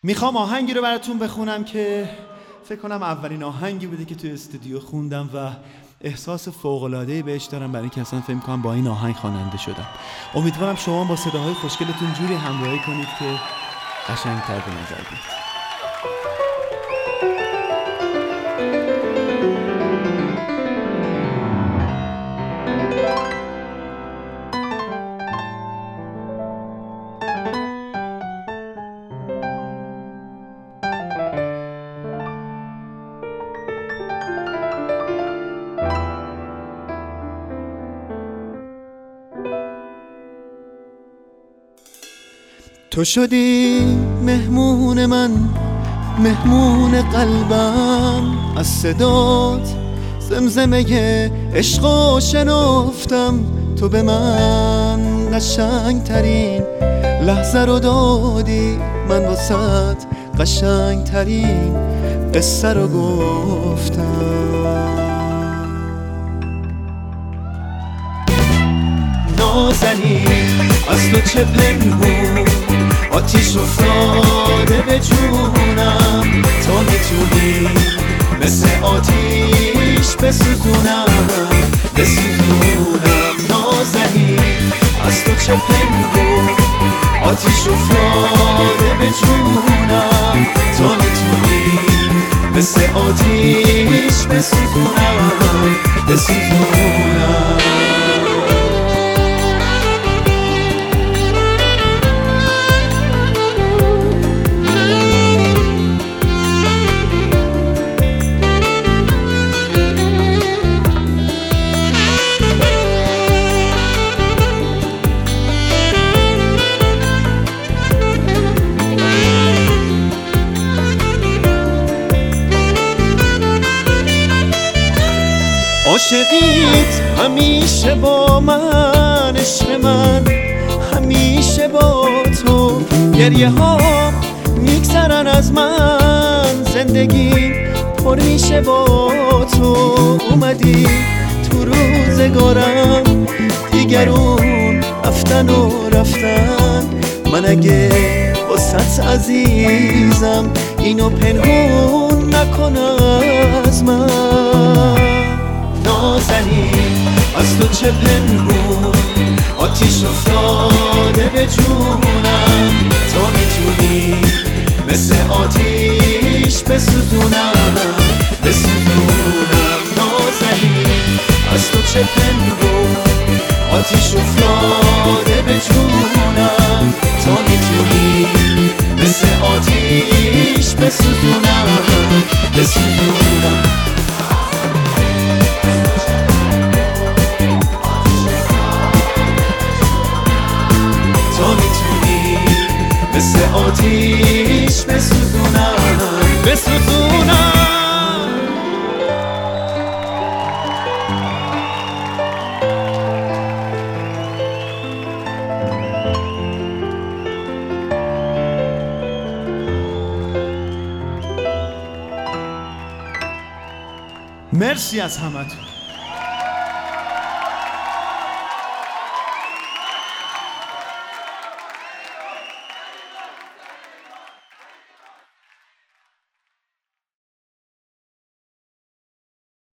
میخوام آهنگی رو براتون بخونم که فکر کنم اولین آهنگی بوده که توی استودیو خوندم و احساس فوق‌العاده‌ای بهش دارم، برای اینکه اصلا فکر کنم با این آهنگ خواننده شدم. امیدوارم شما با صداهای خوشگلتون جوری همراهی کنید که قشنگ‌تر به نظر بیاد. تو شدی مهمون من، مهمون قلبم، از صدات زمزمه عشقو شنفتم. تو به من قشنگ ترین لحظه رو دادی، من واسط قشنگ ترین قصه رو گفتم. نازنین از تو چه پنهون، آتیش افتاده به جونم. تا میتونی مثل آتیش بسوزونم، بسوزونم. نازنین از تو چه پنهون، آتیش افتاده به جونم. تا میتونی مثل آتیش بسوزونم، بسوزونم. عاشقیت همیشه با من، عشق من همیشه با تو. گریه ها میگذرن از من، زندگی پر میشه با تو. اومدی تو روزگارم، دیگرون رفتن و رفتن. من اگه واسط عزیزم، اینو پنهون نکن از من. نازنین از تو چه پنهون، آتیش افتاده به جونم. تا میتونی مثل آتیش بسوزونم، بسوزونم. نازنین از تو چه پنهون، آتیش افتاده به جونم. تا میتونی مثل آتیش بسوزونم، بسوزونم. مثل آتیش بسوزونم، بسوزونم. مرسی از همتون.